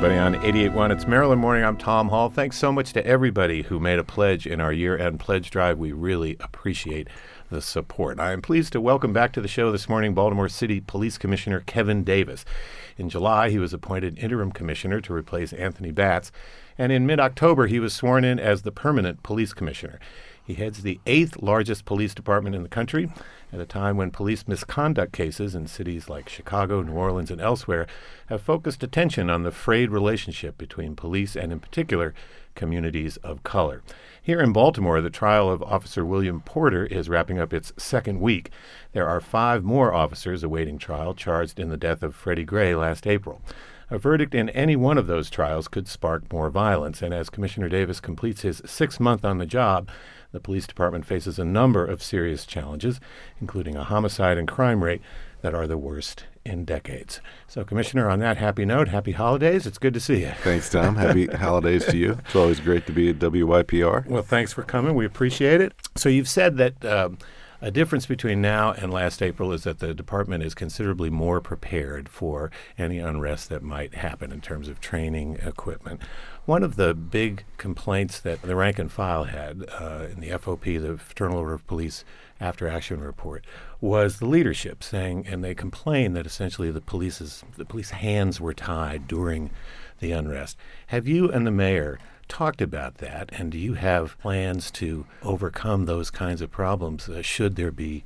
everybody, on 88.1. It's Maryland Morning. I'm Tom Hall. Thanks so much to everybody who made a pledge in our year-end pledge drive. We really appreciate the support. I am pleased to welcome back to the show this morning Baltimore City Police Commissioner Kevin Davis. In July, he was appointed interim commissioner to replace Anthony Batts, and in mid-October, he was sworn in as the permanent police commissioner. He heads the 8th largest police department in the country at a time when police misconduct cases in cities like Chicago, New Orleans, and elsewhere have focused attention on the frayed relationship between police and, in particular, communities of color. Here in Baltimore, the trial of Officer William Porter is wrapping up its second week. There are 5 more officers awaiting trial charged in the death of Freddie Gray last April. A verdict in any one of those trials could spark more violence, and as Commissioner Davis completes his 6th month on the job, the police department faces a number of serious challenges, including a homicide and crime rate that are the worst in decades. So, Commissioner, on that happy note, happy holidays. It's good to see you. Thanks, Tom. Happy holidays to you. It's always great to be at WYPR. Well, thanks for coming. We appreciate it. So you've said that a difference between now and last April is that the department is considerably more prepared for any unrest that might happen in terms of training, equipment. One of the big complaints that the rank and file had in the FOP, the Fraternal Order of Police After Action Report, was the leadership saying, and they complained that essentially the police hands were tied during the unrest. Have you and the mayor talked about that, and do you have plans to overcome those kinds of problems should there be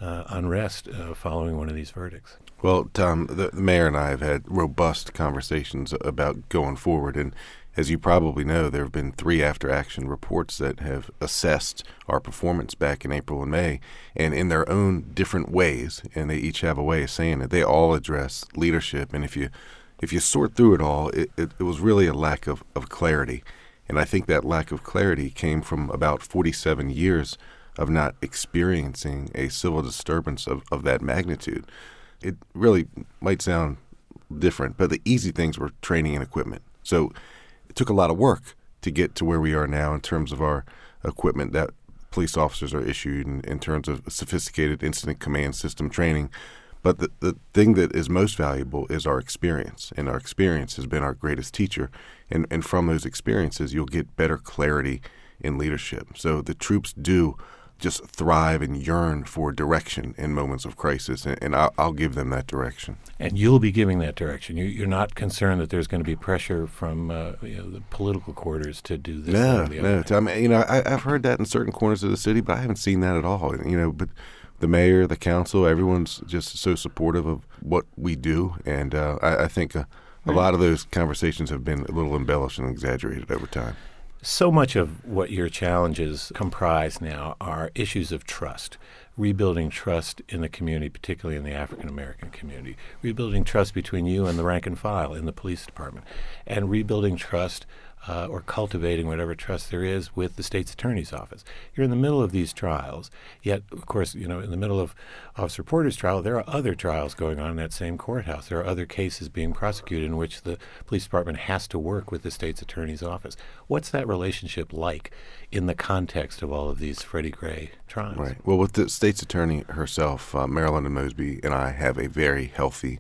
unrest following one of these verdicts? Well, Tom, the mayor and I have had robust conversations about going forward, and as you probably know, there have been 3 after-action reports that have assessed our performance back in April and May, and in their own different ways, and they each have a way of saying it, they all address leadership, and if you sort through it all, it was really a lack of clarity. And I think that lack of clarity came from about 47 years of not experiencing a civil disturbance of that magnitude. It really might sound different, but the easy things were training and equipment. So it took a lot of work to get to where we are now in terms of our equipment that police officers are issued and in terms of sophisticated incident command system training. But the thing that is most valuable is our experience, and our experience has been our greatest teacher. And from those experiences, you'll get better clarity in leadership. So the troops do just thrive and yearn for direction in moments of crisis, and I'll give them that direction. And you'll be giving that direction. You're not concerned that there's going to be pressure from the political quarters to do this? No. I mean, I've heard that in certain corners of the city, but I haven't seen that at all. But the mayor, the council, everyone's just so supportive of what we do, and I think a lot of those conversations have been a little embellished and exaggerated over time. So much of what your challenges comprise now are issues of trust, rebuilding trust in the community, particularly in the African-American community, rebuilding trust between you and the rank and file in the police department, and rebuilding trust or cultivating whatever trust there is with the state's attorney's office. You're in the middle of these trials, yet, of course, in the middle of Officer Porter's trial, there are other trials going on in that same courthouse. There are other cases being prosecuted in which the police department has to work with the state's attorney's office. What's that relationship like in the context of all of these Freddie Gray trials? Right. Well, with the state's attorney herself, Marilyn Mosby and I have a very healthy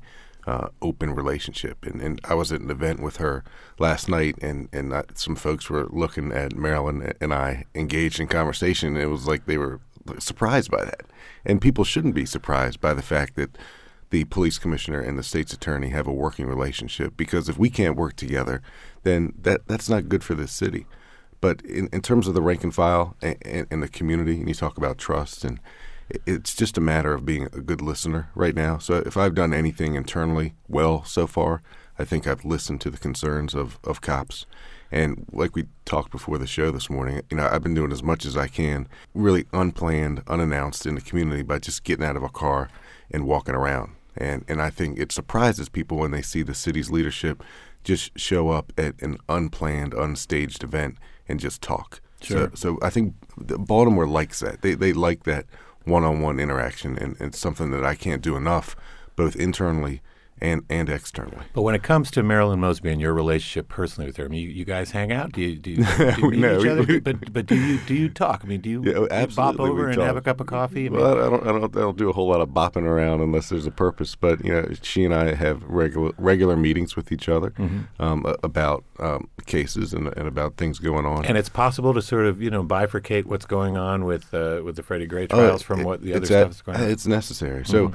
open relationship. And I was at an event with her last night, and some folks were looking at Marilyn and I engaged in conversation, and it was like they were surprised by that. And people shouldn't be surprised by the fact that the police commissioner and the state's attorney have a working relationship, because if we can't work together, then that's not good for this city. But in terms of the rank and file and the community, and you talk about trust, and it's just a matter of being a good listener right now. So if I've done anything internally well so far, I think I've listened to the concerns of cops. And like we talked before the show this morning, I've been doing as much as I can, really unplanned, unannounced in the community by just getting out of a car and walking around. And I think it surprises people when they see the city's leadership just show up at an unplanned, unstaged event and just talk. Sure. So I think Baltimore likes that. They like that one-on-one interaction, and it's something that I can't do enough, both internally and externally. But when it comes to Marilyn Mosby and your relationship personally with her, I mean, you guys hang out? Do you meet each other? But do you talk? I mean, do you bop over and have a cup of coffee? Well, I don't do a whole lot of bopping around unless there's a purpose. But she and I have regular meetings with each other about cases and about things going on. And it's possible to sort of bifurcate what's going on with the Freddie Gray trials from what the other stuff is going on. It's necessary. So.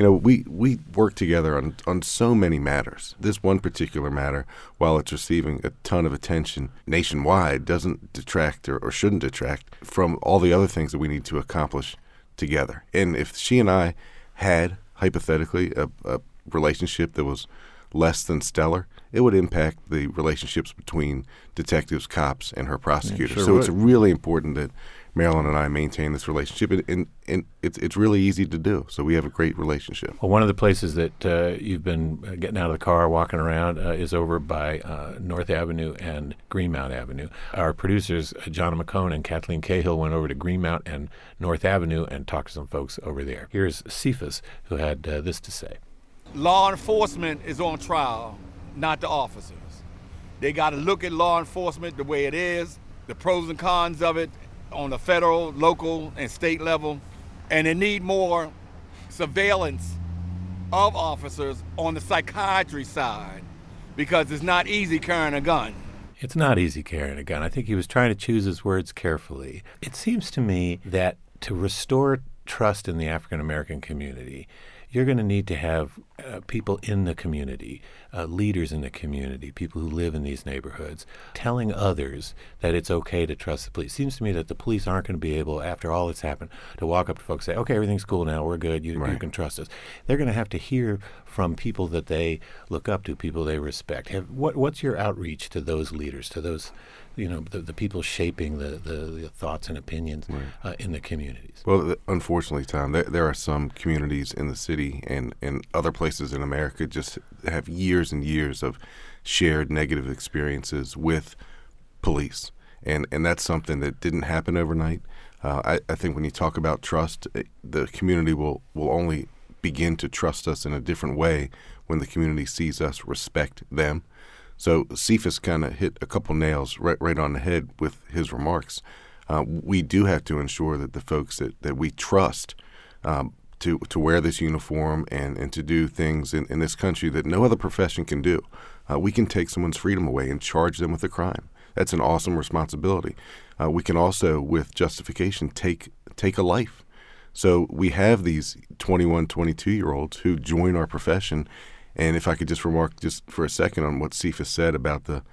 We work together on so many matters. This one particular matter, while it's receiving a ton of attention nationwide, doesn't detract or shouldn't detract from all the other things that we need to accomplish together. And if she and I had, hypothetically, a relationship that was less than stellar, it would impact the relationships between detectives, cops, and her prosecutors. Sure so would. It's really important that Marilyn and I maintain this relationship, and it's really easy to do. So we have a great relationship. Well, one of the places that you've been getting out of the car, walking around, is over by North Avenue and Greenmount Avenue. Our producers, John McCone and Kathleen Cahill, went over to Greenmount and North Avenue and talked to some folks over there. Here's Cephas, who had this to say. Law enforcement is on trial, not the officers. They got to look at law enforcement the way it is, the pros and cons of it, on the federal, local, and state level, and they need more surveillance of officers on the psychiatry side because it's not easy carrying a gun. It's not easy carrying a gun. I think he was trying to choose his words carefully. It seems to me that to restore trust in the African American community, you're going to need to have people in the community, leaders in the community, people who live in these neighborhoods, telling others that it's okay to trust the police. It seems to me that the police aren't going to be able, after all that's happened, to walk up to folks and say, okay, everything's cool now, we're good, you can trust us. They're going to have to hear from people that they look up to, people they respect. What's your outreach to those leaders, to those the people shaping the thoughts and opinions in the communities? Well, unfortunately, Tom, there are some communities in the city and other places in America just have years and years of shared negative experiences with police. And that's something that didn't happen overnight. I think when you talk about trust, the community will only begin to trust us in a different way when the community sees us respect them. So Cephas kind of hit a couple nails right on the head with his remarks. We do have to ensure that the folks that we trust to wear this uniform and to do things in this country that no other profession can do. We can take someone's freedom away and charge them with a crime. That's an awesome responsibility. We can also, with justification, take a life. So we have these 21, 22-year-olds who join our profession. And if I could just remark just for a second on what Cephas said about the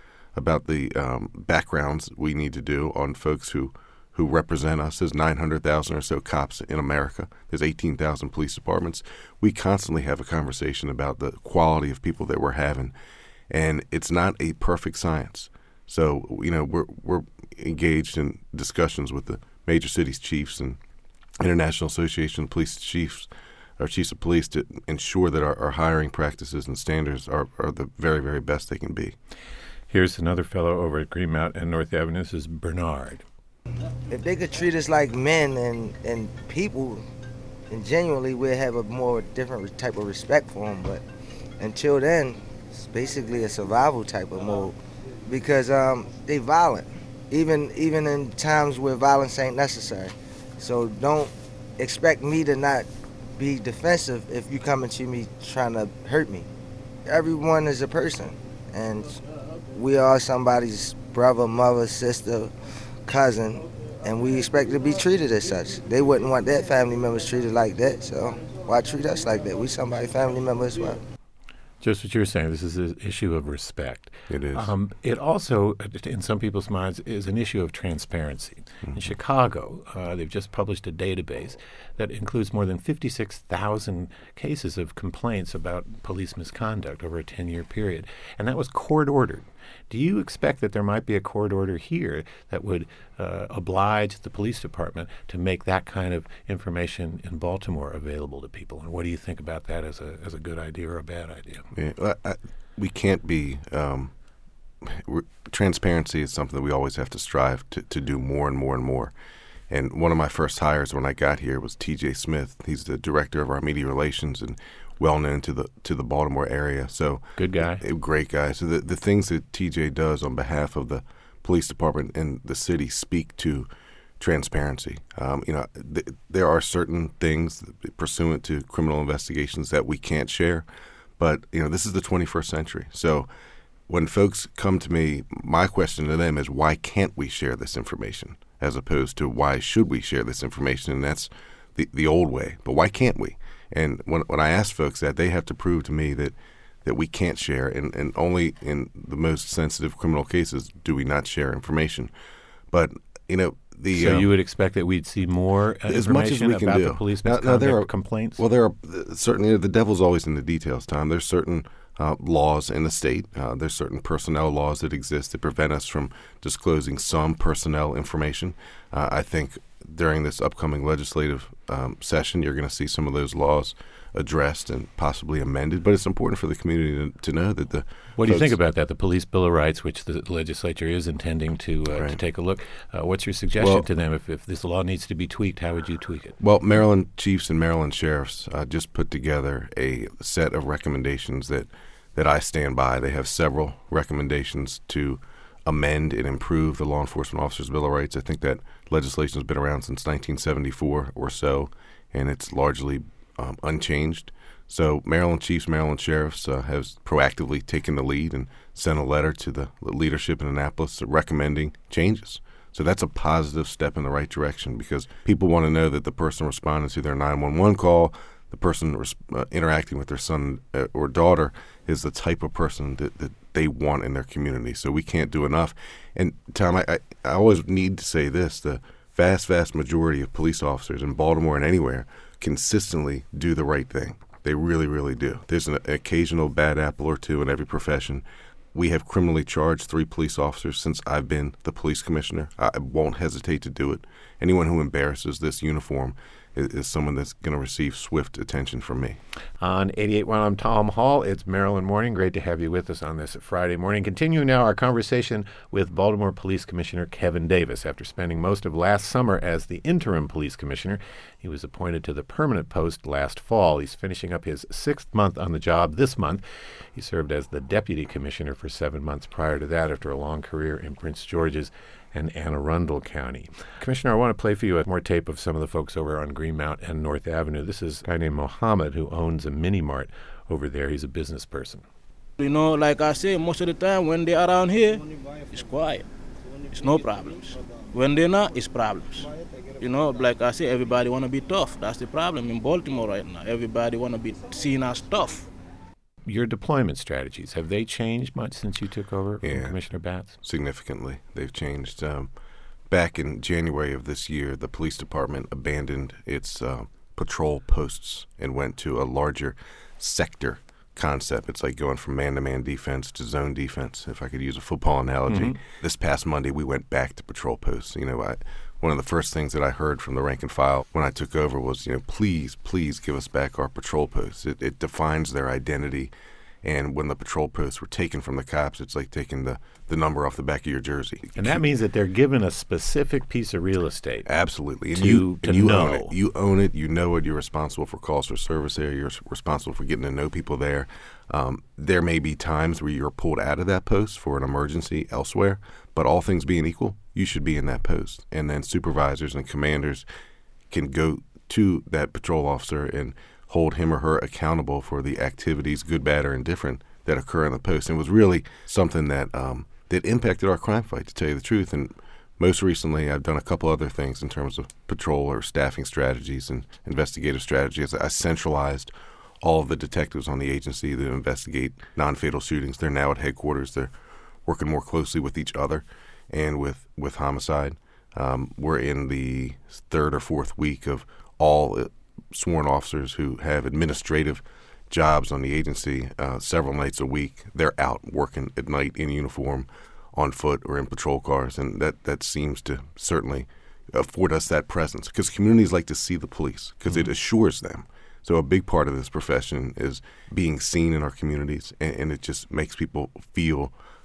backgrounds we need to do on folks who represent us. There's 900,000 or so cops in America. There's 18,000 police departments. We constantly have a conversation about the quality of people that we're having, and it's not a perfect science. So we're engaged in discussions with the major cities chiefs and International Association of Police Chiefs. Our chiefs of police to ensure that our hiring practices and standards are the very, very best they can be. Here's another fellow over at Greenmount and North Avenue. This is Bernard. If they could treat us like men and people, and genuinely we'd have a more different type of respect for them. But until then, it's basically a survival type of mode because they violent, even in times where violence ain't necessary. So don't expect me to not be defensive if you coming to me trying to hurt me. Everyone is a person, and we are somebody's brother, mother, sister, cousin, and we expect to be treated as such. They wouldn't want their family members treated like that, so why treat us like that? We somebody's family member as well. Just what you're saying, this is an issue of respect. It is. It also, in some people's minds, is an issue of transparency. Mm-hmm. In Chicago, they've just published a database that includes more than 56,000 cases of complaints about police misconduct over a 10-year period, and that was court-ordered. Do you expect that there might be a court order here that would oblige the police department to make that kind of information in Baltimore available to people? And what do you think about that as a good idea or a bad idea? Yeah, we can't be transparency is something that we always have to strive to do more and more and more. And one of my first hires when I got here was T.J. Smith. He's the director of our media relations and well known to the Baltimore area. So good guy, a great guy. So the things that T.J. does on behalf of the police department and the city speak to transparency. There are certain things pursuant to criminal investigations that we can't share, but this is the 21st century. So when folks come to me, my question to them is, why can't we share this information, as opposed to why should we share this information? And that's the old way. But why can't we? And when I ask folks that, they have to prove to me that we can't share, and only in the most sensitive criminal cases do we not share information. But so you would expect that we'd see more as much as we can about do. the police misconduct there are complaints? Well, there are certainly, the devil's always in the details, Tom. There's certain laws in the state. There's certain personnel laws that exist that prevent us from disclosing some personnel information. I think during this upcoming legislative session, you're going to see some of those laws addressed and possibly amended. But it's important for the community to know that What do you think about that? The Police Bill of Rights, which the legislature is intending to take a look. What's your suggestion to them? If this law needs to be tweaked, how would you tweak it? Well, Maryland chiefs and Maryland sheriffs just put together a set of recommendations that I stand by. They have several recommendations to amend and improve the Law Enforcement Officers Bill of Rights. I think that legislation has been around since 1974 or so, and it's largely unchanged. So Maryland chiefs, Maryland sheriffs have proactively taken the lead and sent a letter to the leadership in Annapolis recommending changes. So that's a positive step in the right direction, because people want to know that the person responding to their 911 call, the person interacting with their son or daughter, is the type of person that they want in their community. So we can't do enough. And Tom, I always need to say this: the vast majority of police officers in Baltimore and anywhere consistently do the right thing. They really, really do. There's an occasional bad apple or two in every profession. We have criminally charged 3 police officers since I've been the police commissioner. I won't hesitate to do it. Anyone who embarrasses this uniform is someone that's going to receive swift attention from me. On 88.1, I'm Tom Hall. It's Maryland Morning. Great to have you with us on this Friday morning. Continuing now our conversation with Baltimore Police Commissioner Kevin Davis. After spending most of last summer as the interim police commissioner, he was appointed to the permanent post last fall. He's finishing up his 6th month on the job this month. He served as the deputy commissioner for 7 months prior to that, after a long career in Prince George's and Anne Arundel County. Commissioner, I want to play for you more tape of some of the folks over on Greenmount and North Avenue. This is a guy named Mohammed who owns a mini mart over there. He's a business person. Like I say, most of the time when they're around here, it's quiet. It's no problems. When they're not, it's problems. Like I say, everybody want to be tough. That's the problem in Baltimore right now. Everybody want to be seen as tough. Your deployment strategies, have they changed much since you took over from Commissioner Batts? Significantly. They've changed. Back in January of this year, the police department abandoned its patrol posts and went to a larger sector concept. It's like going from man-to-man defense to zone defense, if I could use a football analogy. Mm-hmm. This past Monday, we went back to patrol posts. One of the first things that I heard from the rank and file when I took over was, please give us back our patrol posts. It defines their identity. And when the patrol posts were taken from the cops, it's like taking the number off the back of your jersey. And that means that they're given a specific piece of real estate. Absolutely. And you know. Own it. You own it. You know it. You're responsible for calls for service there. You're responsible for getting to know people there. There may be times where you're pulled out of that post for an emergency elsewhere, but all things being equal, you should be in that post. And then supervisors and commanders can go to that patrol officer and hold him or her accountable for the activities, good, bad, or indifferent, that occur in the post. And it was really something that that impacted our crime fight, to tell you the truth. And most recently, I've done a couple other things in terms of patrol or staffing strategies and investigative strategies. I centralized all of the detectives on the agency that investigate non-fatal shootings. They're now at headquarters. They're working more closely with each other and with homicide. We're in the 3rd or 4th week of all sworn officers who have administrative jobs on the agency several nights a week. They're out working at night in uniform, on foot, or in patrol cars, and that seems to certainly afford us that presence, because communities like to see the police because it assures them. So a big part of this profession is being seen in our communities, and it just makes people feel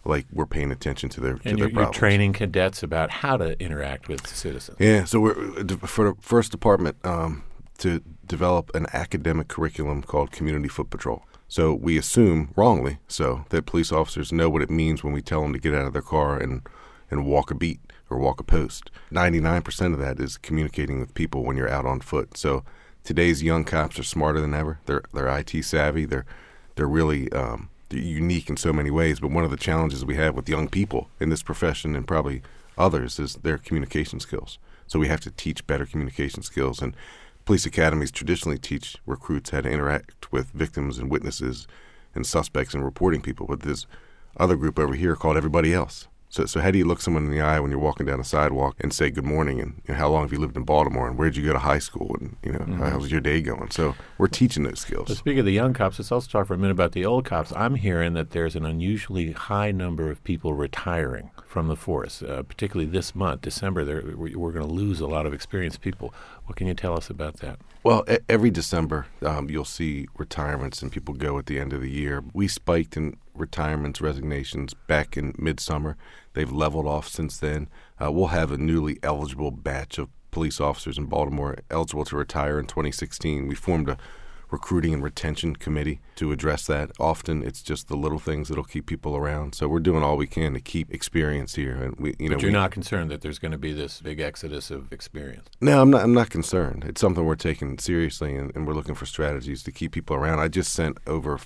like we're paying attention to their And their you're problems. training cadets about how to interact with citizens. Yeah, so we're for the first department to develop an academic curriculum called Community Foot Patrol. So we assume, wrongly so, that police officers know what it means when we tell them to get out of their car and walk a beat or walk a post. 99% of that is communicating with people when you're out on foot. So today's young cops are smarter than ever. They're IT savvy. They're really they're unique in so many ways. But one of the challenges we have with young people in this profession and probably others is their communication skills. So we have to teach better communication skills. And police academies traditionally teach recruits how to interact with victims and witnesses and suspects and reporting people. But there's other group over here called everybody else. So how do you look someone in the eye when you're walking down a sidewalk and say good morning, and how long have you lived in Baltimore, and where did you go to high school, and how's your day going? So we're teaching those skills. But speaking of the young cops, let's also talk for a minute about the old cops. I'm hearing that there's an unusually high number of people retiring from the force, particularly this month, December. We're going to lose a lot of experienced people. What can you tell us about that? Well, every December you'll see retirements and people go at the end of the year. We spiked in retirements, resignations back in midsummer. They've leveled off since then. We'll have a newly eligible batch of police officers in Baltimore eligible to retire in 2016. We formed a recruiting and retention committee to address that. Often it's just the little things that'll keep people around. So we're doing all we can to keep experience here. And But you're not concerned that there's going to be this big exodus of experience? No, I'm not concerned. It's something we're taking seriously, and we're looking for strategies to keep people around. I just sent over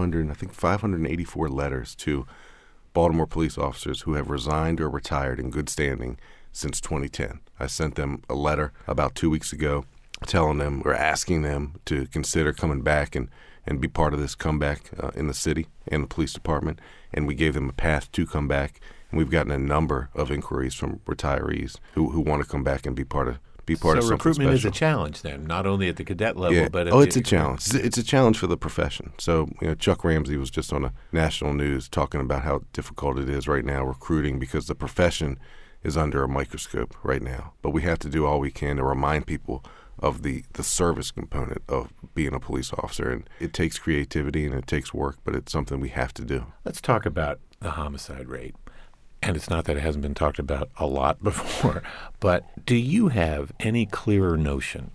584 letters to Baltimore police officers who have resigned or retired in good standing since 2010. I sent them a letter about 2 weeks ago telling them or asking them to consider coming back and be part of this comeback in the city and the police department. And we gave them a path to come back. And we've gotten a number of inquiries from retirees who want to come back and be part of something So recruitment special. is a challenge then, not only at the cadet level, Yeah. but at it's a challenge. It's a challenge for the profession. So, Chuck Ramsey was just on a national news talking about how difficult it is right now recruiting because the profession is under a microscope right now. But we have to do all we can to remind people of the service component of being a police officer. And it takes creativity and it takes work, but it's something we have to do. Let's talk about the homicide rate. And it's not that it hasn't been talked about a lot before, but do you have any clearer notion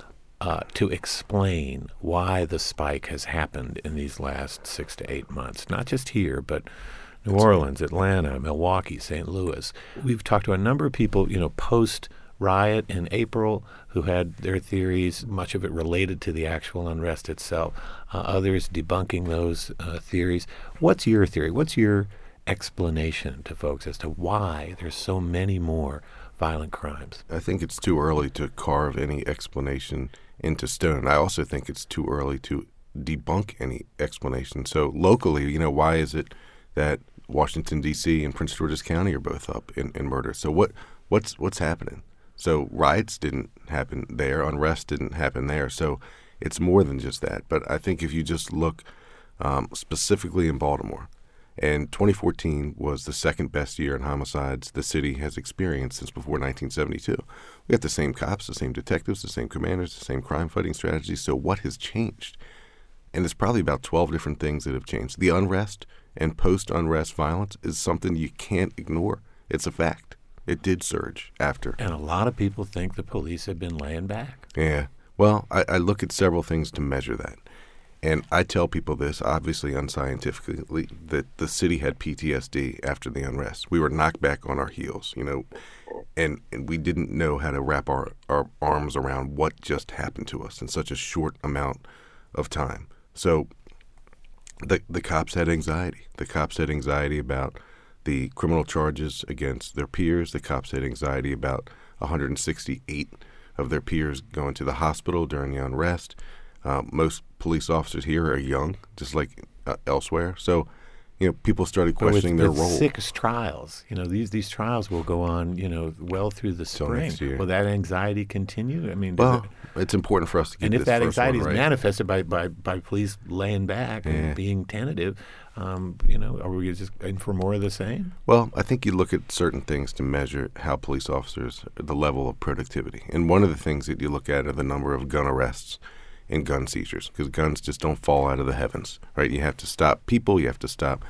to explain why the spike has happened in these last 6 to 8 months? Not just here, but New Orleans, Atlanta, Milwaukee, St. Louis. We've talked to a number of people, post-riot in April who had their theories, much of it related to the actual unrest itself, others debunking those theories. What's your theory? What's your explanation to folks as to why there's so many more violent crimes? I think it's too early to carve any explanation into stone. I also think it's too early to debunk any explanation. So locally, why is it that Washington, D.C. and Prince George's County are both up in murder? So what's happening? So riots didn't happen there. Unrest didn't happen there. So it's more than just that. But I think if you just look specifically in Baltimore, and 2014 was the second best year in homicides the city has experienced since before 1972. We got the same cops, the same detectives, the same commanders, the same crime-fighting strategies. So what has changed? And there's probably about 12 different things that have changed. The unrest and post-unrest violence is something you can't ignore. It's a fact. It did surge after. And a lot of people think the police have been laying back. Yeah. Well, I look at several things to measure that. And I tell people this, obviously unscientifically, that the city had PTSD after the unrest. We were knocked back on our heels, and we didn't know how to wrap our arms around what just happened to us in such a short amount of time. So the cops had anxiety. The cops had anxiety about the criminal charges against their peers. The cops had anxiety about 168 of their peers going to the hospital during the unrest. Most police officers here are young, just like elsewhere. So, people started questioning their role. 6 trials, these trials will go on, well through the spring. Next year. Will that anxiety continue? I mean, it's important for us to get and this if that first one anxiety is right. manifested by police laying back and being tentative, are we just in for more of the same? Well, I think you look at certain things to measure how police officers, the level of productivity. And one of the things that you look at are the number of gun arrests and gun seizures, because guns just don't fall out of the heavens, right? You have to stop people. You have to stop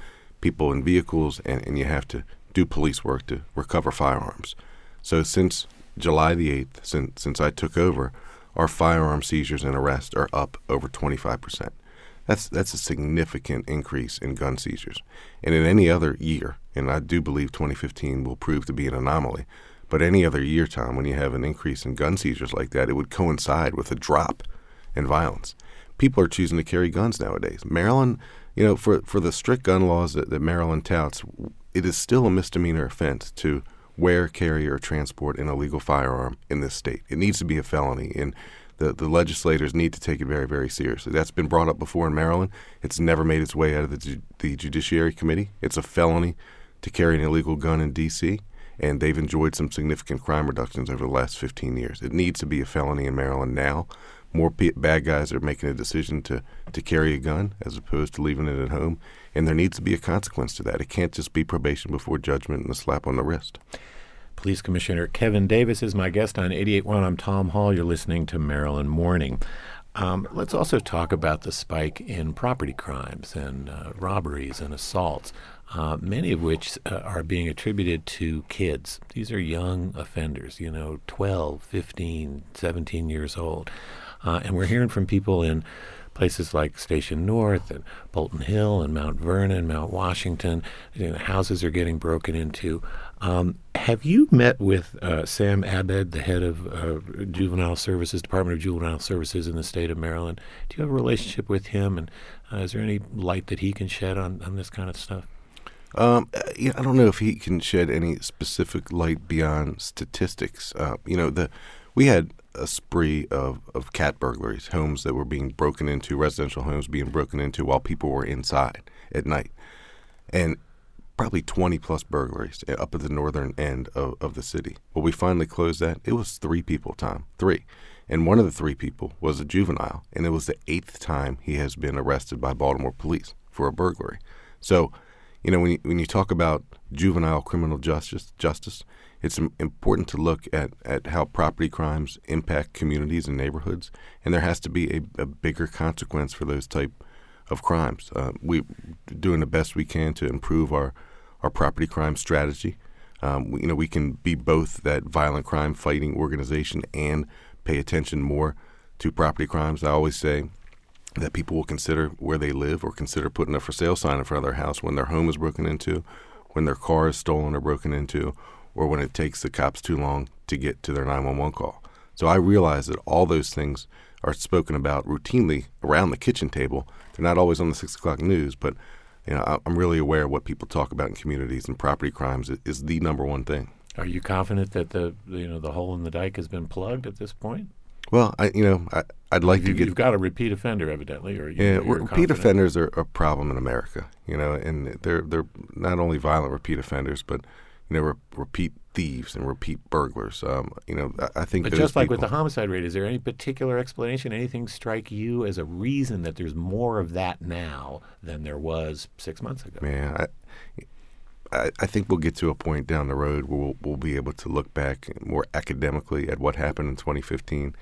people in vehicles, and you have to do police work to recover firearms. So since July the 8th, since I took over, our firearm seizures and arrests are up over 25%. That's a significant increase in gun seizures. And in any other year, and I do believe 2015 will prove to be an anomaly, but any other year, Tom, when you have an increase in gun seizures like that, it would coincide with a drop in violence. People are choosing to carry guns nowadays. Maryland, for the strict gun laws that Maryland touts, it is still a misdemeanor offense to wear, carry, or transport an illegal firearm in this state. It needs to be a felony, and the legislators need to take it very, very seriously. That's been brought up before in Maryland. It's never made its way out of the Judiciary Committee. It's a felony to carry an illegal gun in D.C., and they've enjoyed some significant crime reductions over the last 15 years. It needs to be a felony in Maryland now. More bad guys are making a decision to carry a gun as opposed to leaving it at home, and there needs to be a consequence to that. It can't just be probation before judgment and a slap on the wrist. Police Commissioner Kevin Davis is my guest on 88.1. I'm Tom Hall. You're listening to Maryland Morning. Let's also talk about the spike in property crimes and robberies and assaults, many of which are being attributed to kids. These are young offenders, 12, 15, 17 years old. And we're hearing from people in places like Station North and Bolton Hill and Mount Vernon, Mount Washington. Houses are getting broken into. Have you met with Sam Abed, the head of Juvenile Services, Department of Juvenile Services in the state of Maryland? Do you have a relationship with him, and is there any light that he can shed on this kind of stuff? I don't know if he can shed any specific light beyond statistics. We had a spree of cat burglaries, homes that were being broken into, residential homes being broken into while people were inside at night. And probably 20-plus burglaries up at the northern end of the city. When we finally closed that, it was 3 people, Tom, 3. And one of the 3 people was a juvenile, and it was the 8th time he has been arrested by Baltimore police for a burglary. So, when you talk about juvenile criminal justice, it's important to look at how property crimes impact communities and neighborhoods, and there has to be a bigger consequence for those type of crimes. We're doing the best we can to improve our property crime strategy. We can be both that violent crime fighting organization and pay attention more to property crimes. I always say that people will consider where they live or consider putting a for sale sign in front of their house when their home is broken into, when their car is stolen or broken into, or when it takes the cops too long to get to their 911 call. So I realize that all those things are spoken about routinely around the kitchen table. They're not always on the 6 o'clock news, but I'm really aware of what people talk about in communities, and property crimes is the number one thing. Are you confident that the hole in the dike has been plugged at this point? Well, I'd like to get. You've got a repeat offender, evidently, or repeat offenders are a problem in America. And they're not only violent repeat offenders, but repeat thieves and repeat burglars. I think. But just like with the homicide rate, is there any particular explanation? Anything strike you as a reason that there's more of that now than there was 6 months ago? Man, I think we'll get to a point down the road where we'll be able to look back more academically at what happened in 2015.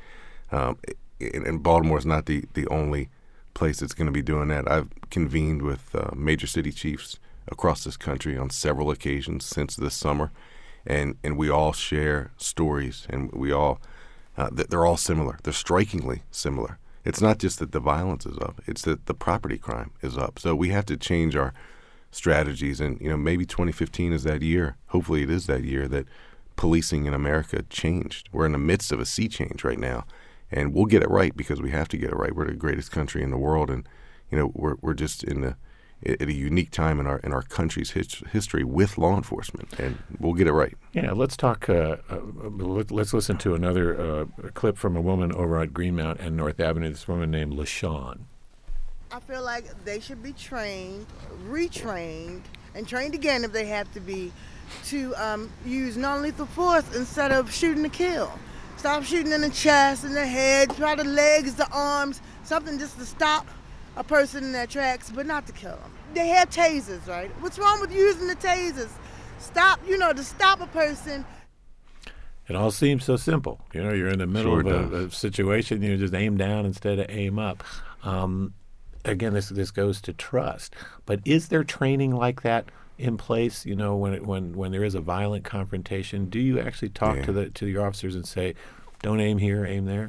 And Baltimore is not the only place that's going to be doing that. I've convened with major city chiefs across this country on several occasions since this summer, and we all share stories, and we all they're all similar. They're strikingly similar. It's not just that the violence is up; it's that the property crime is up. So we have to change our strategies, and maybe 2015 is that year. Hopefully, it is that year that policing in America changed. We're in the midst of a sea change right now, and we'll get it right because we have to get it right. We're the greatest country in the world, and we're just at a unique time in our country's history with law enforcement, and we'll get it right. Yeah, let's talk. Let's listen to another clip from a woman over at Greenmount and North Avenue. This woman named LaShawn. I feel like they should be trained, retrained, and trained again if they have to be, to use non-lethal force instead of shooting to kill. Stop shooting in the chest, in the head, try the legs, the arms, something just to stop a person in their tracks, but not to kill them. They have tasers, right? What's wrong with using the tasers? Stop, to stop a person. It all seems so simple. You're in the middle of a situation, just aim down instead of aim up. again, this goes to trust. But is there training like that in place? You know, when there is a violent confrontation, do you actually talk to your officers and say, don't aim here, aim there?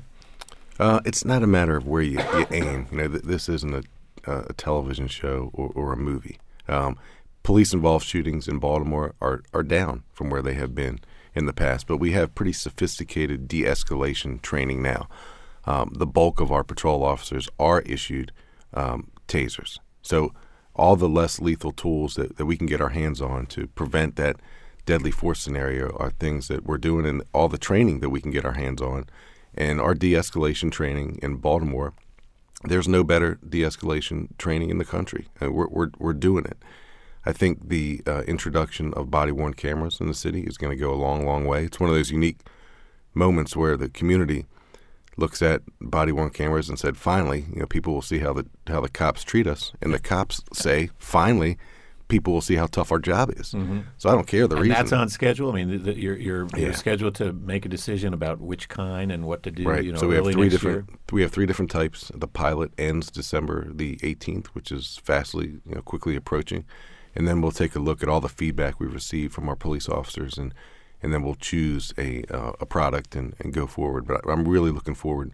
It's not a matter of where you aim. You know, this isn't a television show or a movie. Police-involved shootings in Baltimore are down from where they have been in the past, but we have pretty sophisticated de-escalation training now. The bulk of our patrol officers are issued tasers. So all the less lethal tools that we can get our hands on to prevent that deadly force scenario are things that we're doing, and all the training that we can get our hands on. And our de-escalation training in Baltimore, there's no better de-escalation training in the country. We're doing it. I think the introduction of body-worn cameras in the city is going to go a long, long way. It's one of those unique moments where the community looks at body-worn cameras and said, finally, you know, people will see how the cops treat us. And the cops say, finally, people will see how tough our job is. Mm-hmm. So I don't care the reason. That's on schedule? I mean, you're scheduled to make a decision about which kind and what to do. Right. You know, so we have we have three different types. The pilot ends December the 18th, which is quickly approaching. And then we'll take a look at all the feedback we've received from our police officers, and then we'll choose a product and go forward. But I'm really looking forward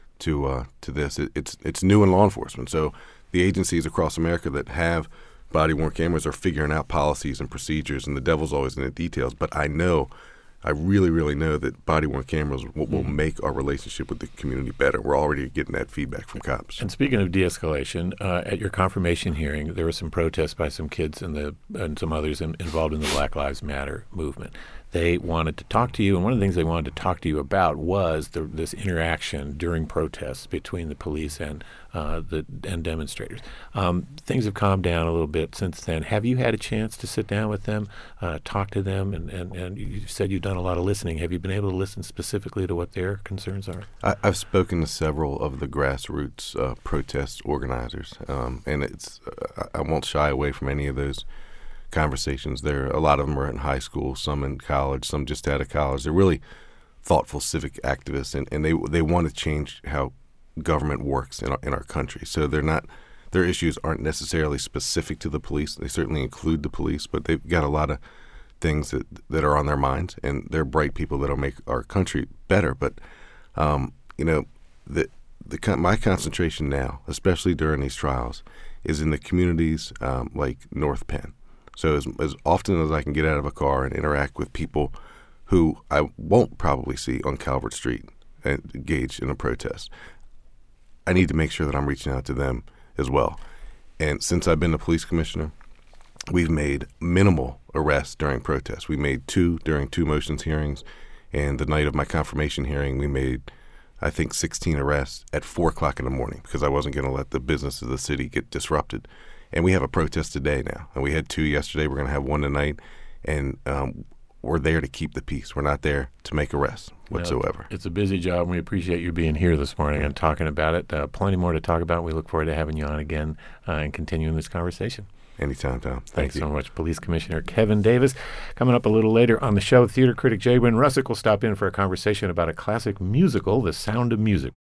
to this. It's new in law enforcement. So the agencies across America that have body-worn cameras are figuring out policies and procedures, and the devil's always in the details. But I really, really know that body-worn cameras will make our relationship with the community better. We're already getting that feedback from cops. And speaking of de-escalation, at your confirmation hearing, there were some protests by some kids and some others involved in the Black Lives Matter movement. They wanted to talk to you, and one of the things they wanted to talk to you about was this interaction during protests between the police and demonstrators. Things have calmed down a little bit since then. Have you had a chance to sit down with them, talk to them, and you said you've done a lot of listening. Have you been able to listen specifically to what their concerns are? I've spoken to several of the grassroots protest organizers, and I won't shy away from any of those conversations. A lot of them are in high school, some in college, some just out of college. They're really thoughtful civic activists, and they want to change how government works in our country. So their issues aren't necessarily specific to the police. They certainly include the police, but they've got a lot of things that are on their minds, and they're bright people that'll make our country better. But my concentration now, especially during these trials, is in the communities like North Penn. So as often as I can get out of a car and interact with people who I won't probably see on Calvert Street engaged in a protest, I need to make sure that I'm reaching out to them as well. And since I've been the police commissioner, we've made minimal arrests during protests. We made 2 during 2 motions hearings, and the night of my confirmation hearing, we made, I think, 16 arrests at 4 o'clock in the morning because I wasn't going to let the business of the city get disrupted. And we have a protest today now, and we had 2 yesterday. We're going to have 1 tonight, and we're there to keep the peace. We're not there to make arrests whatsoever. It's a busy job, and we appreciate you being here this morning and talking about it. Plenty more to talk about. We look forward to having you on again and continuing this conversation. Anytime, Tom. Thanks so much, Police Commissioner Kevin Davis. Coming up a little later on the show, theater critic J. Wynn Russick will stop in for a conversation about a classic musical, The Sound of Music.